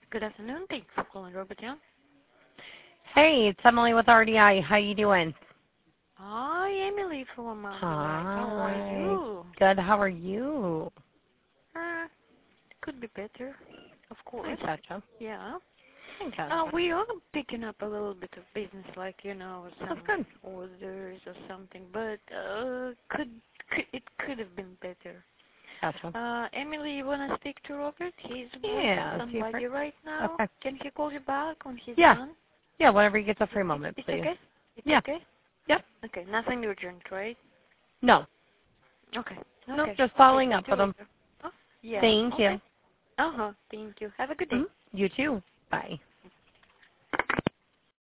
Good afternoon. Thanks for calling Robert Young. Hey, it's Emily with RDI. How you doing? Hi, Emily from RDI. How are Hi. you? Good. How are you? Could be better, of course. I gotcha. Yeah. I gotcha. We are picking up a little bit of business, like, That's some good. orders or something, but it could have been better. Gotcha. Emily, you want to speak to Robert? He's Yeah. with somebody right now. Okay. Can he call you back when he's Yeah. done? Yeah. Whenever you get a free moment, It's please. okay? It's Yeah. okay? Yep. Okay, nothing urgent, right? No. Okay. Nope. Okay. Just Okay. following Talk up to you with them. later. Oh, yeah. Thank Okay. you. Thank you. Have a good day. You too. Bye.